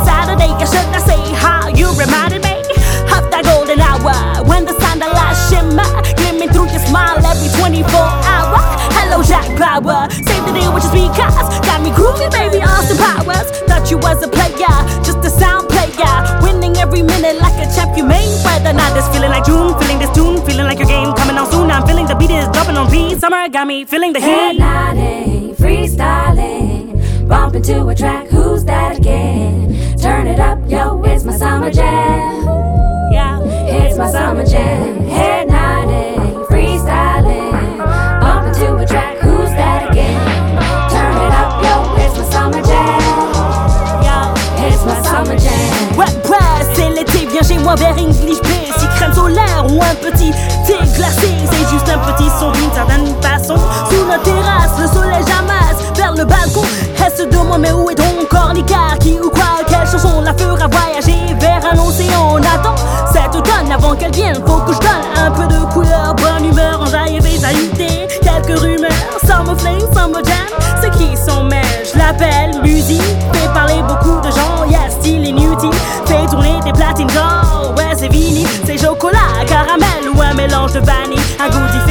Saturday, I should not say how you reminded me of that golden hour when the sunlight shimmer, gleaming through your smile every 24 hours. Hello, Jack Bauer, save the day with your speakers, got me groovy, baby, Austin Powers. Thought you was a player, just a sound player, winning every minute like a champ. You made weather, now this feeling like June, feeling this tune, feeling like your game coming on soon. I'm feeling the beat is dropping on beat. Summer got me feeling the heat. Headlining, freestyling, bumping to a track. Who's that again? Turn it up, yo, it's my summer jam. Yeah, It's my summer jam. Headlining, freestyling, bumping to a track. Who's that again? Turn it up, yo, it's my summer jam. yeah. It's my summer jam. Ouais, c'est l'été, viens chez moi vers English Bay. Si crème solaire ou un petit thé glacé, c'est juste un petit son d'une certaine façon. Sous notre terrasse, le soleil jamasse vers le balcon. Reste de moi, mais où est donc corps l'écart? Qui ou quoi, quelle chanson la fera voyager vers un océan? On attend cet automne avant qu'elle vienne. Faut que je donne un peu de couleur, bonne humeur, enjaille et visualité. Quelques rumeurs, summer fling, summer jam. C'est qui son mec? Je l'appelle musique, fait parler beaucoup de gens. Y'a style inutile, fait tourner des platines d'or. Ouais, c'est vinyle, c'est chocolat, caramel ou un mélange de vanille. Un goût